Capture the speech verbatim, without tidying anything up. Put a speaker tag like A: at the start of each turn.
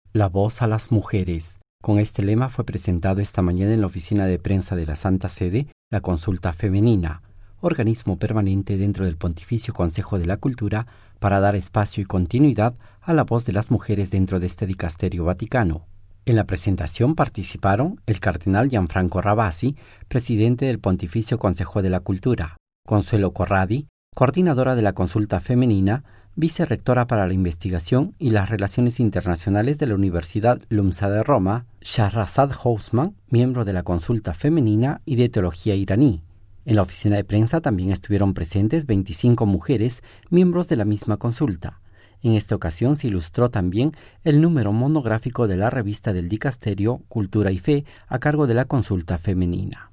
A: La voz a las mujeres. Con este lema fue presentado esta mañana en la oficina de prensa de la Santa Sede la Consulta Femenina, organismo permanente dentro del Pontificio Consejo de la Cultura para dar espacio y continuidad a la voz de las mujeres dentro de este dicasterio vaticano. En la presentación participaron el cardenal Gianfranco Ravasi, presidente del Pontificio Consejo de la Cultura, Consuelo Corradi, coordinadora de la Consulta Femenina, vicerrectora para la investigación y las relaciones internacionales de la Universidad LUMSA de Roma, Shahrazad Houseman, miembro de la Consulta Femenina y de Teología iraní. En la oficina de prensa también estuvieron presentes veinticinco mujeres, miembros de la misma consulta. En esta ocasión se ilustró también el número monográfico de la revista del Dicasterio Cultura y Fe a cargo de la Consulta Femenina.